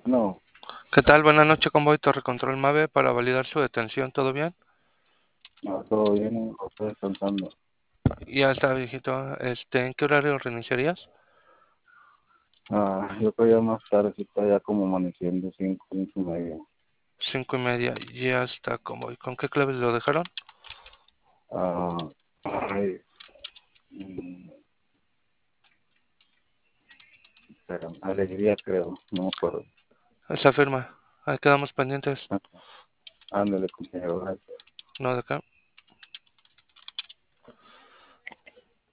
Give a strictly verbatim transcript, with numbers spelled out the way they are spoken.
No, ¿Qué tal? Buenas noches, Convoy Torre Control Mave para validar su detención. ¿Todo bien? no, todo bien, estoy descansando. Ya está, viejito. Este, ¿en qué horario reiniciarías? Ah, yo creo ya más tarde, si está ya como amaneciendo, cinco, cinco y media. Cinco y media. Ya está, Convoy. ¿Con qué claves lo dejaron? Ah, ay, mm, espera, alegría creo, no me acuerdo. Esa firma. Ahí quedamos pendientes. Ah, ándale, compañero, gracias. No, de acá.